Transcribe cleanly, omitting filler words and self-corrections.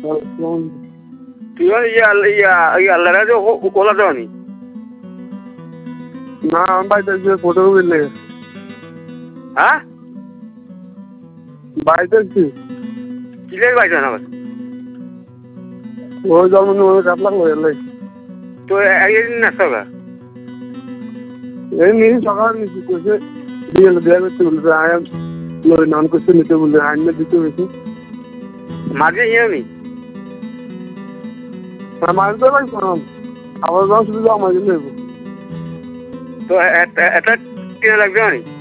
তুই আল্লাহ কোলা দেওয়ানি না আমি বাড়িতে ফটো বুঝলে হ্যাঁ বাড়িতে আসছি কিলের বাইক না ওই জন্ম কাপ লাগলো এলে তো একদিন নাস্তা গা এই নিয়ে সকালে নিচ্ছি কইছে দিয়ে দেওয়া করতে বলছে আয়াম লই নান করতে নিতে বললে আইনে দিতে হয়েছে মাঝে ইয়ে নি মাঝে লাগছে আবার যখন শুধু আমার জন্য তো এটা কিনে লাগবে আমি